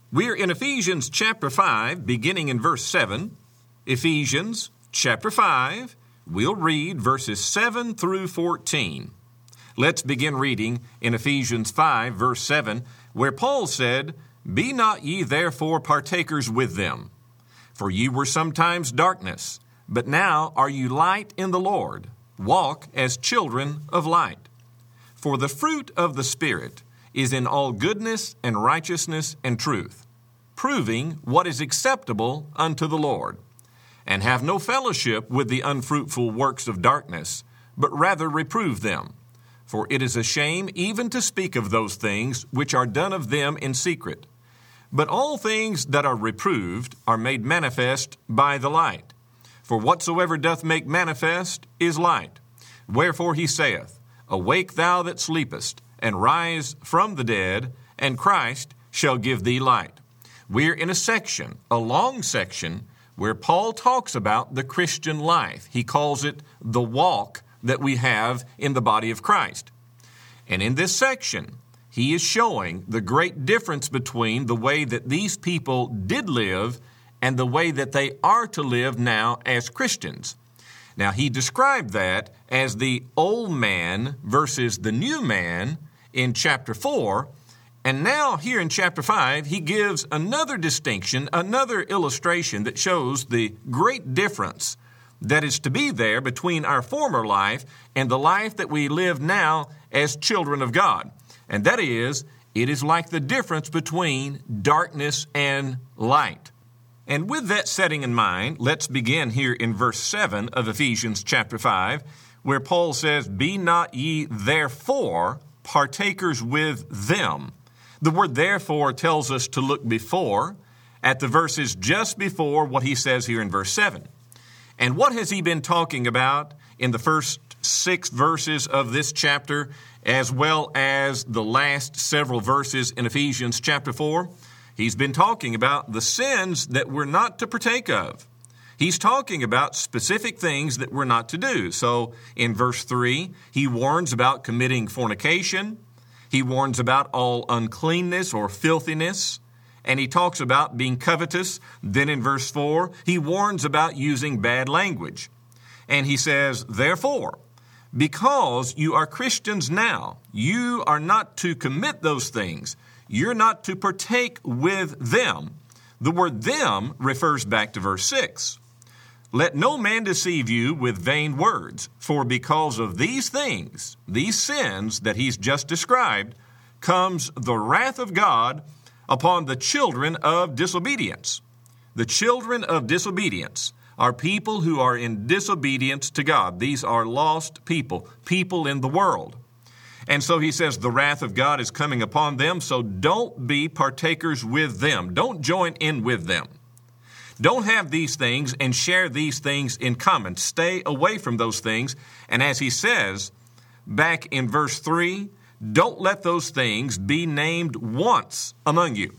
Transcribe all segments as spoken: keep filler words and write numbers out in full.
We're in Ephesians chapter five, beginning in verse seven. Ephesians chapter five, we'll read verses seven through fourteen. Let's begin reading in Ephesians five, verse seven, where Paul said, "Be not ye therefore partakers with them. For ye were sometimes darkness, but now are you light in the Lord. Walk as children of light. For the fruit of the Spirit is in all goodness and righteousness and truth, proving what is acceptable unto the Lord. And have no fellowship with the unfruitful works of darkness, but rather reprove them. For it is a shame even to speak of those things which are done of them in secret. But all things that are reproved are made manifest by the light. For whatsoever doth make manifest is light. Wherefore he saith, Awake thou that sleepest, and rise from the dead, and Christ shall give thee light." We're in a section, a long section, where Paul talks about the Christian life. He calls it the walk that we have in the body of Christ. And in this section, he is showing the great difference between the way that these people did live and the way that they are to live now as Christians. Now, he described that as the old man versus the new man in chapter four. And now here in chapter five, he gives another distinction, another illustration that shows the great difference that is to be there between our former life and the life that we live now as children of God. And that is, it is like the difference between darkness and light. And with that setting in mind, let's begin here in verse seven of Ephesians chapter five, where Paul says, "Be not ye therefore partakers with them." The word therefore tells us to look before at the verses just before what he says here in verse seven. And what has he been talking about in the first six verses of this chapter, as well as the last several verses in Ephesians chapter four? He's been talking about the sins that we're not to partake of. He's talking about specific things that we're not to do. So in verse three, he warns about committing fornication. He warns about all uncleanness or filthiness. And he talks about being covetous. Then in verse four, he warns about using bad language. And he says, "Therefore, because you are Christians now, you are not to commit those things. You're not to partake with them." The word "them" refers back to verse six. "Let no man deceive you with vain words, for because of these things, these sins that he's just described, comes the wrath of God upon the children of disobedience." The children of disobedience are people who are in disobedience to God. These are lost people, people in the world. And so he says the wrath of God is coming upon them, so don't be partakers with them. Don't join in with them. Don't have these things and share these things in common. Stay away from those things. And as he says back in verse three, don't let those things be named once among you.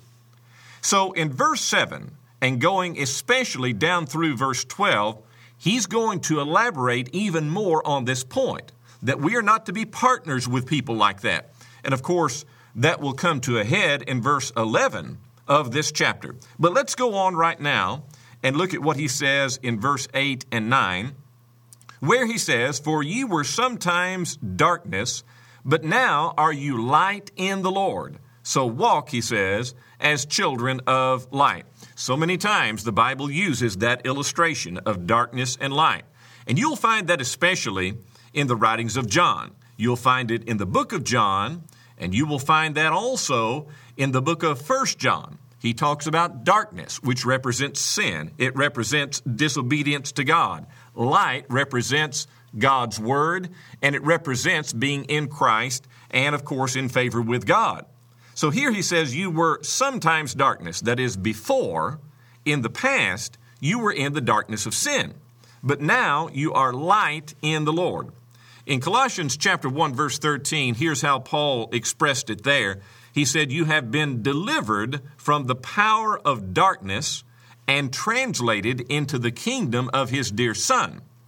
So in verse seven, and going especially down through verse twelve, he's going to elaborate even more on this point, that we are not to be partners with people like that. And of course, that will come to a head in verse eleven of this chapter. But let's go on right now and look at what he says in verse eight and nine, where he says, "For ye were sometimes darkness, but now are you light in the Lord. So walk," he says, "as children of light." So many times the Bible uses that illustration of darkness and light. And you'll find that especially in the writings of John. You'll find it in the book of John, and you will find that also in the book of First John. He talks about darkness, which represents sin. It represents disobedience to God. Light represents God's word, and it represents being in Christ and, of course, in favor with God. So here he says you were sometimes darkness. That is, before, in the past, you were in the darkness of sin. But now you are light in the Lord. In Colossians chapter one, verse thirteen, here's how Paul expressed it there. He said, "You have been delivered from the power of darkness and translated into the kingdom of his dear Son."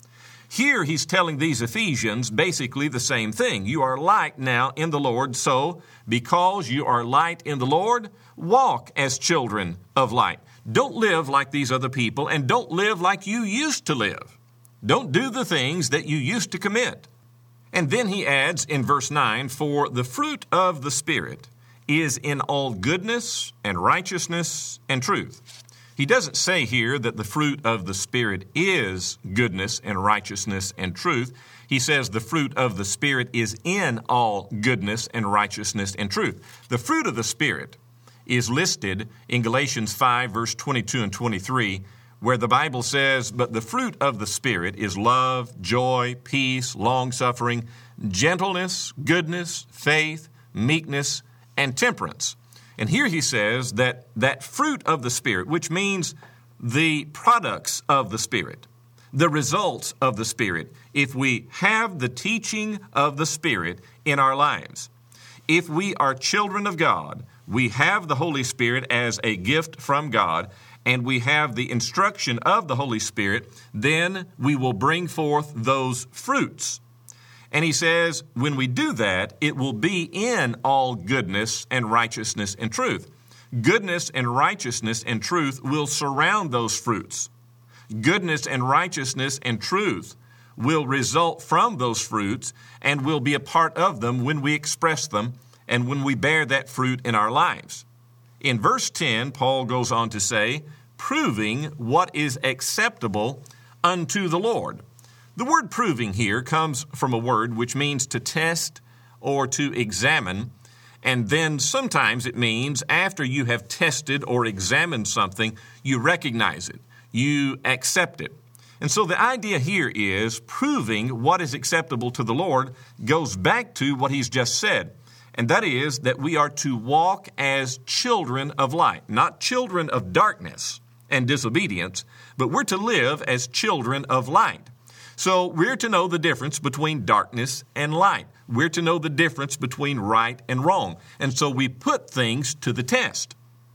Here he's telling these Ephesians basically the same thing. You are light now in the Lord, so because you are light in the Lord, walk as children of light. Don't live like these other people, and don't live like you used to live. Don't do the things that you used to commit. And then he adds in verse nine, for the fruit of the Spirit is in all goodness and righteousness and truth. He doesn't say here that the fruit of the Spirit is goodness and righteousness and truth. He says the fruit of the Spirit is in all goodness and righteousness and truth. The fruit of the Spirit is listed in Galatians five, verse twenty-two and twenty-three, where the Bible says, but the fruit of the Spirit is love, joy, peace, long-suffering, gentleness, goodness, faith, meekness, and temperance. And here he says that that fruit of the Spirit, which means the products of the Spirit, the results of the Spirit, if we have the teaching of the Spirit in our lives, if we are children of God, we have the Holy Spirit as a gift from God, and we have the instruction of the Holy Spirit, then we will bring forth those fruits. And he says, when we do that, it will be in all goodness and righteousness and truth. Goodness and righteousness and truth will surround those fruits. Goodness and righteousness and truth will result from those fruits and will be a part of them when we express them and when we bear that fruit in our lives. In verse ten, Paul goes on to say, proving what is acceptable unto the Lord. The word proving here comes from a word which means to test or to examine, and then sometimes it means after you have tested or examined something, you recognize it, you accept it. And so the idea here is proving what is acceptable to the Lord goes back to what he's just said, and that is that we are to walk as children of light, not children of darkness and disobedience, but we're to live as children of light. So we're to know the difference between darkness and light. We're to know the difference between right and wrong. And so we put things to the test.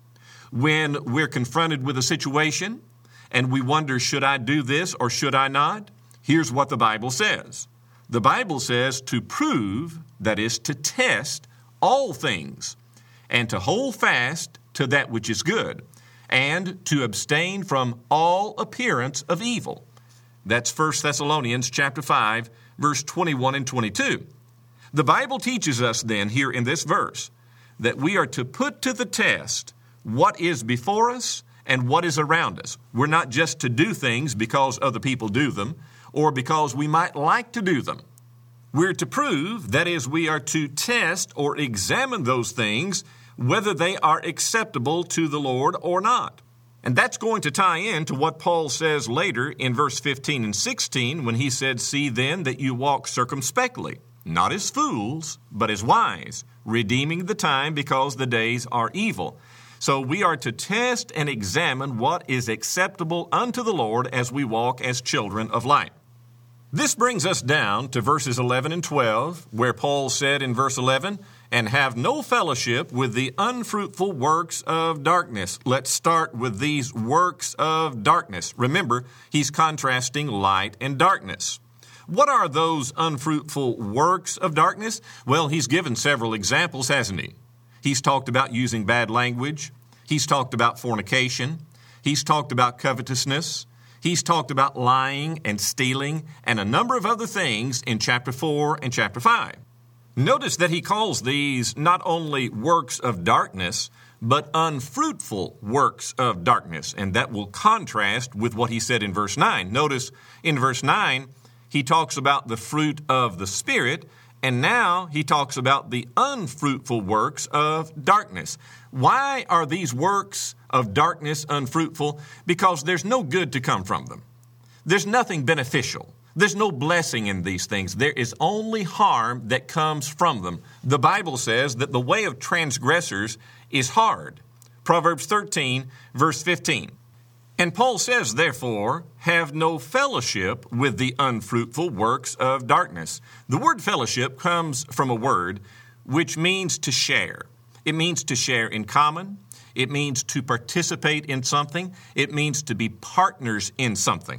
When we're confronted with a situation and we wonder, should I do this or should I not? Here's what the Bible says. The Bible says to prove, that is to test all things, and to hold fast to that which is good, and to abstain from all appearance of evil. That's First Thessalonians chapter five, verse twenty-one and twenty-two. The Bible teaches us then here in this verse that we are to put to the test what is before us and what is around us. We're not just to do things because other people do them or because we might like to do them. We're to prove, that is, we are to test or examine those things whether they are acceptable to the Lord or not. And that's going to tie in to what Paul says later in verse fifteen and sixteen when he said, see then that you walk circumspectly, not as fools, but as wise, redeeming the time because the days are evil. So we are to test and examine what is acceptable unto the Lord as we walk as children of light. This brings us down to verses eleven and twelve, where Paul said in verse eleven, and have no fellowship with the unfruitful works of darkness. Let's start with these works of darkness. Remember, he's contrasting light and darkness. What are those unfruitful works of darkness? Well, he's given several examples, hasn't he? He's talked about using bad language. He's talked about fornication. He's talked about covetousness. He's talked about lying and stealing and a number of other things in chapter four and chapter five. Notice that he calls these not only works of darkness, but unfruitful works of darkness. And that will contrast with what he said in verse nine. Notice in verse nine, he talks about the fruit of the Spirit, and now he talks about the unfruitful works of darkness. Why are these works of darkness unfruitful? Because there's no good to come from them. There's nothing beneficial. There's no blessing in these things. There is only harm that comes from them. The Bible says that the way of transgressors is hard. Proverbs thirteen, verse fifteen. And Paul says, therefore, have no fellowship with the unfruitful works of darkness. The word fellowship comes from a word which means to share. It means to share in common. It means to participate in something. It means to be partners in something.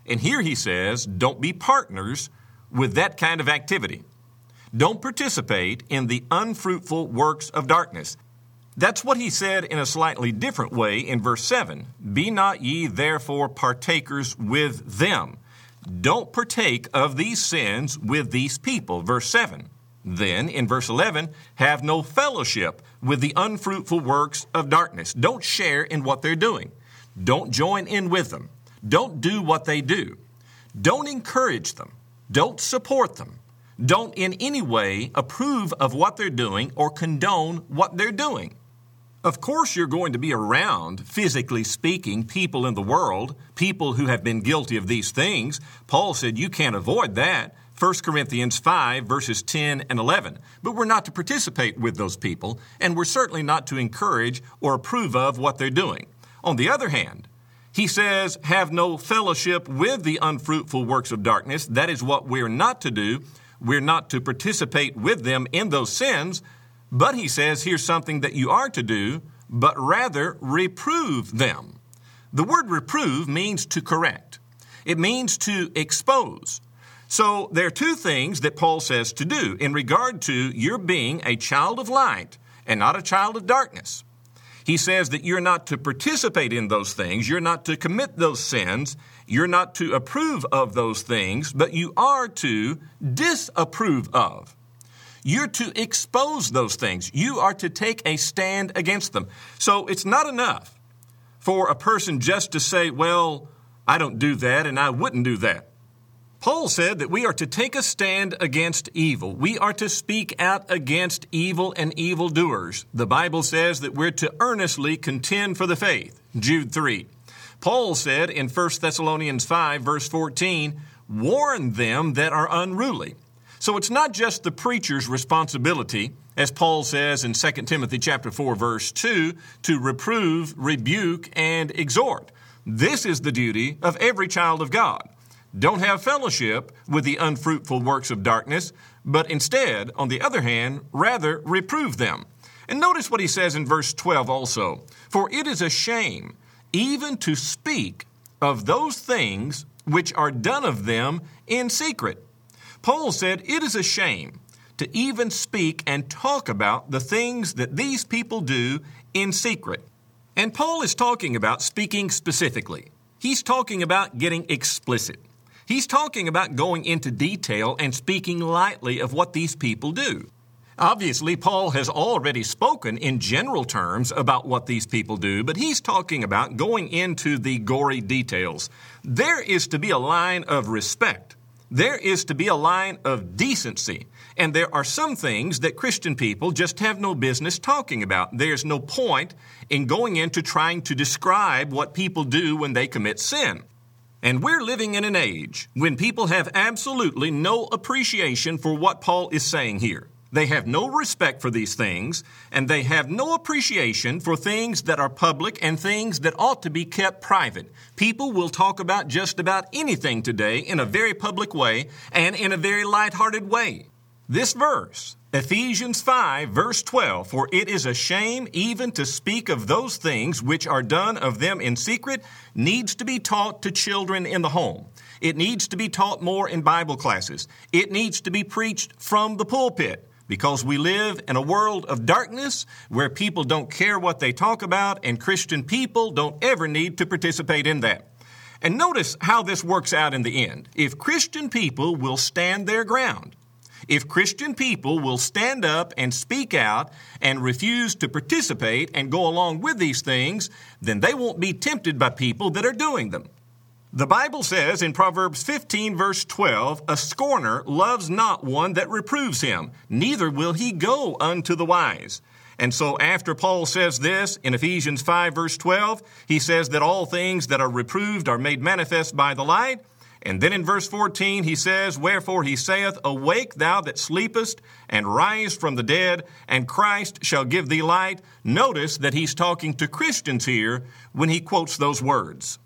And here he says, don't be partners with that kind of activity. Don't participate in the unfruitful works of darkness. That's what he said in a slightly different way in verse seven. Be not ye therefore partakers with them. Don't partake of these sins with these people. Verse seven. Then, in verse eleven, have no fellowship with the unfruitful works of darkness. Don't share in what they're doing. Don't join in with them. Don't do what they do. Don't encourage them. Don't support them. Don't in any way approve of what they're doing or condone what they're doing. Of course, you're going to be around, physically speaking, people in the world, people who have been guilty of these things. Paul said you can't avoid that. First Corinthians five, verses ten and eleven. But we're not to participate with those people, and we're certainly not to encourage or approve of what they're doing. On the other hand, he says, have no fellowship with the unfruitful works of darkness. That is what we're not to do. We're not to participate with them in those sins. But he says, here's something that you are to do, but rather reprove them. The word reprove means to correct. It means to expose. So there are two things that Paul says to do in regard to your being a child of light and not a child of darkness. He says that you're not to participate in those things. You're not to commit those sins. You're not to approve of those things, but you are to disapprove of. You're to expose those things. You are to take a stand against them. So it's not enough for a person just to say, well, I don't do that and I wouldn't do that. Paul said that we are to take a stand against evil. We are to speak out against evil and evildoers. The Bible says that we're to earnestly contend for the faith. Jude three. Paul said in First Thessalonians five, verse fourteen, warn them that are unruly. So it's not just the preacher's responsibility, as Paul says in Second Timothy chapter four, verse two, to reprove, rebuke, and exhort. This is the duty of every child of God. Don't have fellowship with the unfruitful works of darkness, but instead, on the other hand, rather reprove them. And notice what he says in verse twelve also. For it is a shame even to speak of those things which are done of them in secret. Paul said it is a shame to even speak and talk about the things that these people do in secret. And Paul is talking about speaking specifically. He's talking about getting explicit. He's talking about going into detail and speaking lightly of what these people do. Obviously, Paul has already spoken in general terms about what these people do, but he's talking about going into the gory details. There is to be a line of respect. There is to be a line of decency. And there are some things that Christian people just have no business talking about. There's no point in going into trying to describe what people do when they commit sin. And we're living in an age when people have absolutely no appreciation for what Paul is saying here. They have no respect for these things, and they have no appreciation for things that are public and things that ought to be kept private. People will talk about just about anything today in a very public way and in a very lighthearted way. This verse, Ephesians five, verse twelve, for it is a shame even to speak of those things which are done of them in secret, needs to be taught to children in the home. It needs to be taught more in Bible classes. It needs to be preached from the pulpit, because we live in a world of darkness where people don't care what they talk about, and Christian people don't ever need to participate in that. And notice how this works out in the end. If Christian people will stand their ground, if Christian people will stand up and speak out and refuse to participate and go along with these things, then they won't be tempted by people that are doing them. The Bible says in Proverbs fifteen, verse twelve, a scorner loves not one that reproves him, neither will he go unto the wise. And so after Paul says this in Ephesians five, verse twelve, he says that all things that are reproved are made manifest by the light. And then in verse fourteen, he says, wherefore he saith, awake thou that sleepest, and rise from the dead, and Christ shall give thee light. Notice that he's talking to Christians here when he quotes those words.